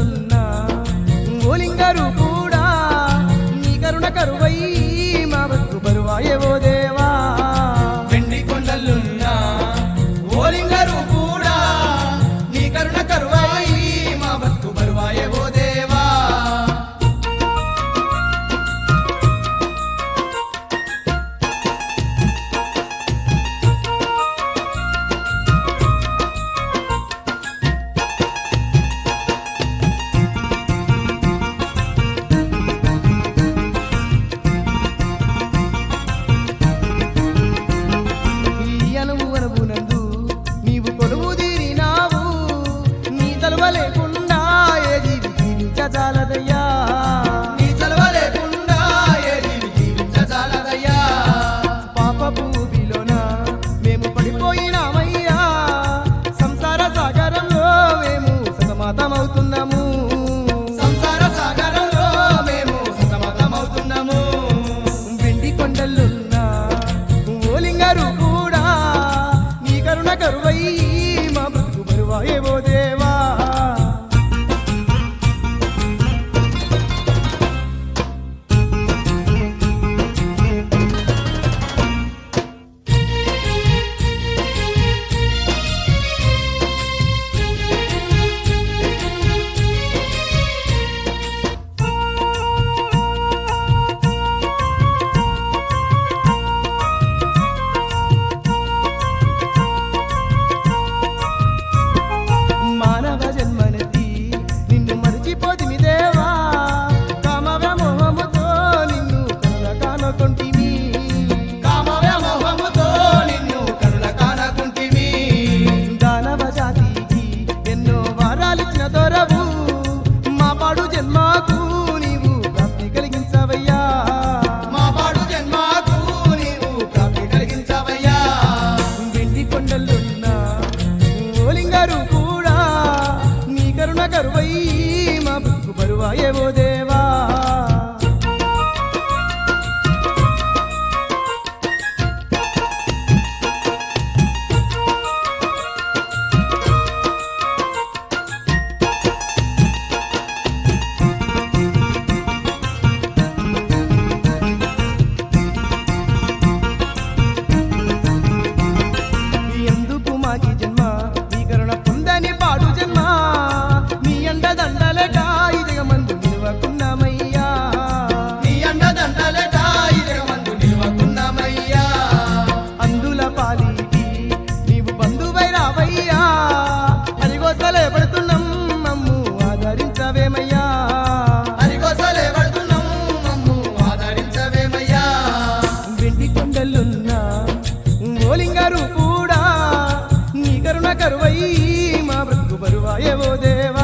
కొండలున్నా ఓలింగారు కూడా నీ కరుణ కరువై మా బతుకు బరువాయే ఓ దేవా. వెండి కొండలున్నా ఓలింగరు కూడా నీ కరుణ కరువాయి మా బతుకు బరువాయే ఓ దేవా. ఈ అనువు అనువునందు నీవు కొలువు తీరినావు, నీ తలువ లేకుండా ఏ జీవి జీవించజాలదయ్యా. నీ చలవ లేకుండా ఏ జీవి జీవించజాలదయ్యా. పాపపు ఊబిలోన మేము పడిపోయినామయ్యా, సంసార సాగరంలో మేము సతమతమవుతున్నాము. సంసార సాగరంలో మేము సతమతమవుతున్నాము. వెండి కొండలున్నా ఓలింగారు కూడా నీ కరుణ కరువై మా బ్రతుకు బరువాయే ఓ దేవా. మానవ జన్మనెత్తి నిన్ను మరిచిపోతిమి దేవా, కామ వ్యామోహముతో నిన్ను కరుణ కానుకొంటిమి. కామ వ్యామోహముతో నిన్ను కరుణ కానకుంటిమి. దానవ జాతికి ఎన్నో వారాలిచ్చిన దొరవు, మా పాడు జన్మకు నీవు ప్రాప్తి కలిగించవయ్యా. మా పాడు జన్మకు నీవు ప్రాప్తి కలిగించవయ్యా. వెండి కొండలున్నా ఓలింగారు కూడా నీ కరుణ కరువై మా బ్రతుకు బరువాయే ఓ దేవా. ఎందుకు మాకి జన్మ నీ కరుణ పొందని పాడు జన్మ, నీ అండదండలట ఈ జగమందు నిలవకున్నామయ్యా. నీ అండదండలట ఈ జగమందు నిలవకున్నామయ్యా. అందుల పాలిటి నీవు బంధువై రావయ్యా, అరిగోసలే పడుతున్నాం మమ్ము ఆదరించవేమయ్యా. హరికోసలే పడుతున్నాం మమ్ము ఆదరించవేమయ్యా. వెండి కొండలున్నా ఓలింగారు కూడా నీ కరుణ కరువై మా బ్రతుకు బరువాయే ఓ దేవా.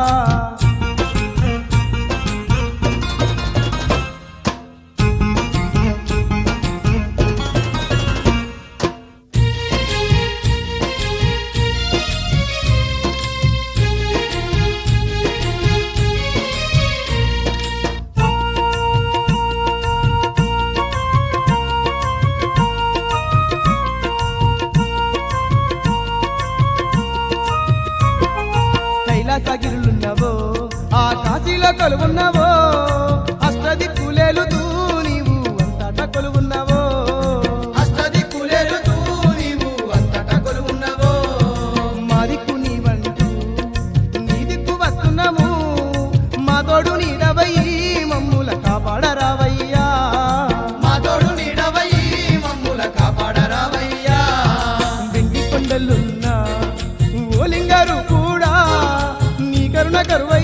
కైలాసగిరులున్నవో ఆ కాశీలో కొలువున్నవో, అష్టదిక్కులేలుతూ నీవు అంతటా కొలువున్నవో. అష్టదిక్కులేలుతూ నీవు అంతట కొలువున్నవో. మా దిక్కు నీవంటూ నీ దిక్కు వస్తున్నాము, మా తోడు నీడవై మమ్ముల కాపాడరావయ్యా. మా తోడు నీడవై మమ్ముల కాపాడరావయ్యా. వెండి కొండలున్నా ఓలింగారు కూడా నీ కరుణ కరువై